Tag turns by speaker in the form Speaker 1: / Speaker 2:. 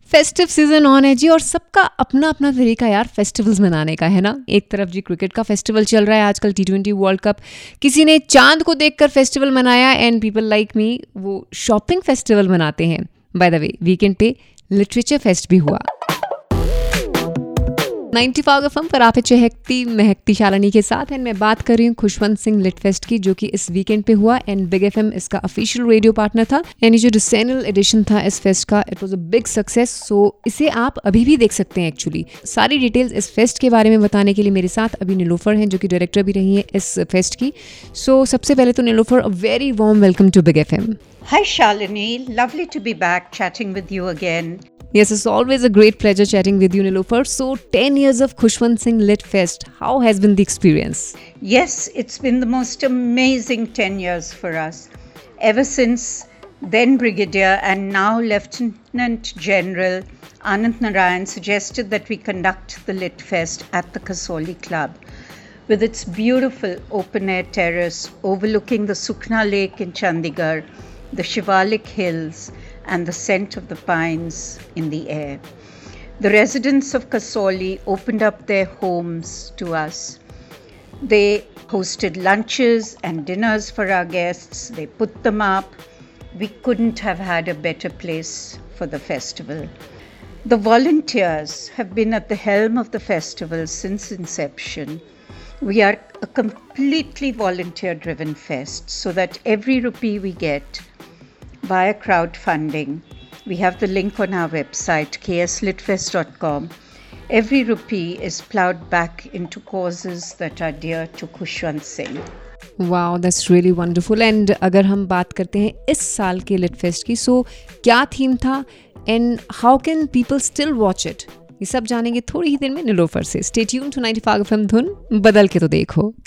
Speaker 1: Festive season on है जी और सबका अपना अपना तरीका यार फेस्टिवल्स मनाने का है ना। एक तरफ जी क्रिकेट का फेस्टिवल चल रहा है आजकल, T20 वर्ल्ड कप, किसी ने चांद को देखकर फेस्टिवल मनाया एंड पीपल लाइक मी वो शॉपिंग फेस्टिवल मनाते हैं। बाय द वे वीकेंड पे लिटरेचर फेस्ट भी हुआ। 95 एफएम पर आप चहकती महकती शालिनी के साथ एंड मैं बात कर रही हूँ खुशवंत सिंह लिट फेस्ट की, जो कि इस वीकेंड पे हुआ एंड बिग एफएम इसका ऑफिशियल रेडियो पार्टनर था। एंड ये जो डिसेंनियल एडिशन था इस फेस्ट का, it was a big success. So इसे आप अभी भी देख सकते हैं। एक्चुअली सारी डिटेल्स इस फेस्ट के बारे में बताने के लिए मेरे साथ अभी नीलोफर हैं, जो कि डायरेक्टर भी रही है इस फेस्ट की। सो सबसे पहले तो Nilofar, a very warm welcome to big FM.
Speaker 2: Hi Shalini, lovely to be back chatting with you again.
Speaker 1: Yes, it's always a great pleasure chatting with you, Nilofer. So 10 years of Khushwant Singh Lit Fest. How has been the experience?
Speaker 2: Yes, it's been the most amazing 10 years for us. Ever since then Brigadier and now Lieutenant General Anand Narayan suggested that we conduct the Lit Fest at the Kasoli Club. With its beautiful open-air terrace overlooking the Sukhna Lake in Chandigarh, the Shivalik Hills and the scent of the pines in the air. The residents of Kasoli opened up their homes to us. They hosted lunches and dinners for our guests. They put them up. We couldn't have had a better place for the festival. The volunteers have been at the helm of the festival since inception. We are a completely volunteer-driven fest, so that every rupee we get via crowdfunding, we have the link on our website kslitfest.com. Every rupee is plowed back into causes that are dear to Khushwant Singh.
Speaker 1: Wow, that's really wonderful. And अगर हम बात करते हैं इस साल के lit fest की, सो क्या थीम था and how can people still watch it, ये सब जानेंगे थोड़ी ही देर में निलोफर से। स्टे ट्यून्ड टू 95 एफएम, धुन बदल के तो देखो।